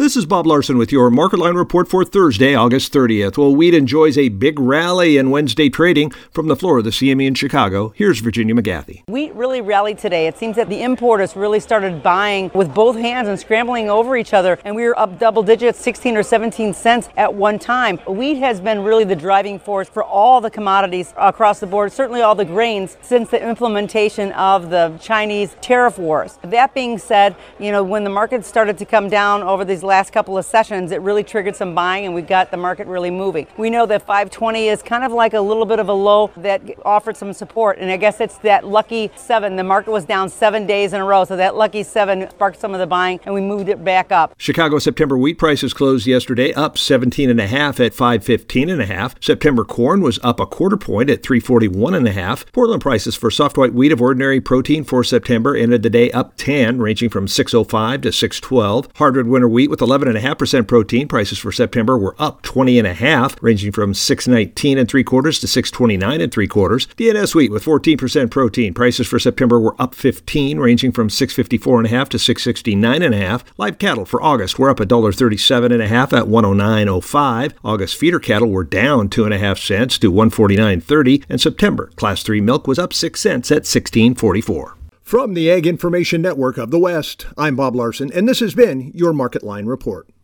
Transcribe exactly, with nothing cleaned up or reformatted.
This is Bob Larson with your Market Line report for Thursday, August thirtieth. Well, wheat enjoys a big rally in Wednesday trading. From the floor of the C M E in Chicago, here's Virginia McGathy. Wheat really rallied today. It seems that the importers really started buying with both hands and scrambling over each other, and we were up double digits, sixteen or seventeen cents at one time. Wheat has been really the driving force for all the commodities across the board, certainly all the grains, since the implementation of the Chinese tariff wars. That being said, you know, when the market started to come down over these last couple of sessions, it really triggered some buying, and we've got the market really moving. We know that five twenty is kind of like a little bit of a low that offered some support, and I guess it's that lucky seven. The market was down seven days in a row, so that lucky seven sparked some of the buying, and we moved it back up. Chicago September wheat prices closed yesterday up seventeen and a half at five fifteen and a half. September corn was up a quarter point at three forty-one and a half. Portland prices for soft white wheat of ordinary protein for September ended the day up ten, ranging from six oh five to six twelve. Hardwood winter wheat with eleven and a half percent protein prices for September were up twenty and a half, ranging from six nineteen and three quarters to six twenty-nine and three quarters. D N S wheat with fourteen percent protein prices for September were up fifteen, ranging from six fifty-four and a half to six sixty-nine and a half. Live cattle for August were up one dollar thirty-seven and a half at one oh nine oh five. August feeder cattle were down two and a half cents to one forty-nine thirty, and September class three milk was up six cents at sixteen forty-four. From the Ag Information Network of the West, I'm Bob Larson, and this has been your Market Line report.